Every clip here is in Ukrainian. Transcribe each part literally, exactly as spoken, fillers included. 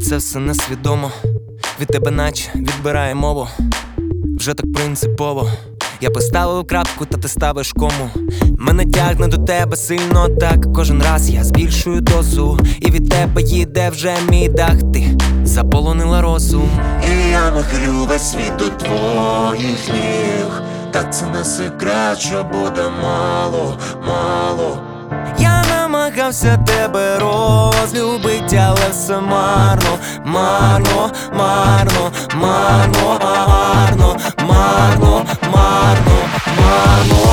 це все несвідомо. Від тебе наче відбирає мову. Вже так принципово. Я поставив крапку, та ти ставиш кому. Мене тягне до тебе сильно так. Кожен раз я збільшую дозу, і від тебе їде вже мій дах. Ти заполонила розум, і я нахилю весь світ до твоїх ніг. Та це не секрет, що буде мало, мало. Я намагався тебе розлюбить, але все марно, марно, марно, марно, марно, марно, марно, марно.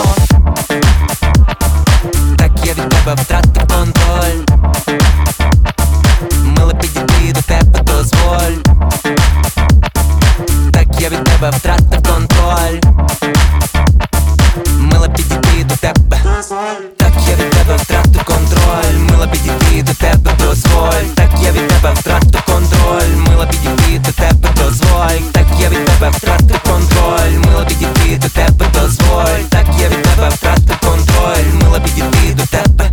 Так я від тебе втратив контроль. Мило, підійди, до тебе дозволь. Так я від тебе втратив контроль. Мило, підійди, до тебе. Так я від тебе втратив контроль. Мила, підійди, до тебе дозволь. Так я від тебе втратив контроль. Мила, підійди, до тебе дозволь. Так я від тебе втратив контроль. Мила, підійди, до тебе дозволь. Так я від тебе втратив контроль. Мила, підійди, до тебе.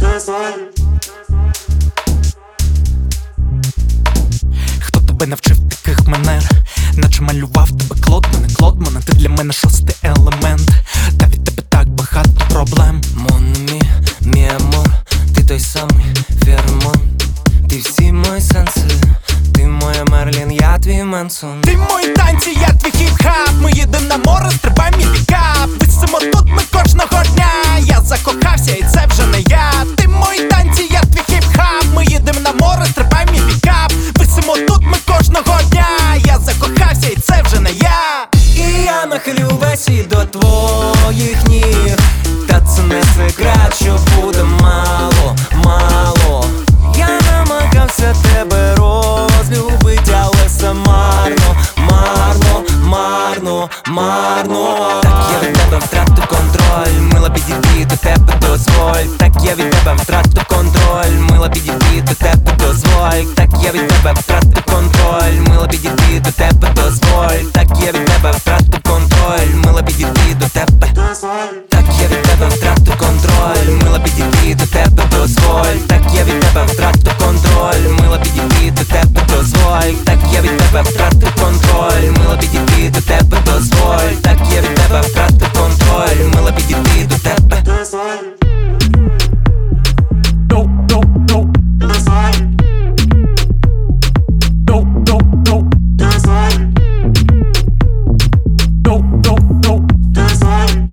Хто тебе навчив таких манер? Наче малював тебе Клодмана, Клодмана. Ти для мене шостий елемент. Та від тебе так багато проблем. Mon ami, mi amor, ти той самий феромон. Ти всі мої сенси. Ти моя Мерлін, я твій Менсон. Ти мої танці, я твій хіп-хап. Ми їдем на море, стрибай мій пікап. Висимо тут ми кожного дня. Я закохався і це вже не я. Ти мої танці, я твій хіп-хап. Ми їдем на море, стрибай мій пікап. Висимо тут ми кожного дня. Я закохався і це вже не я. І я нахилю весь світ до твоїх ніг. Та це не секрет, що буде мало, мало. Я намагався тебе розлюбить, але все марно, марно, марно, марно. Так я від тебе втратив контроль. Мила, підійди, до тебе дозволь. Так я від тебе втратив контроль. Мила, підійди, до тебе дозволь. Так я від тебе втратив контроль. Мила, підійди, до тебе дозволь. Так я від тебе втратив контроль. Мила, підійди, до тебе.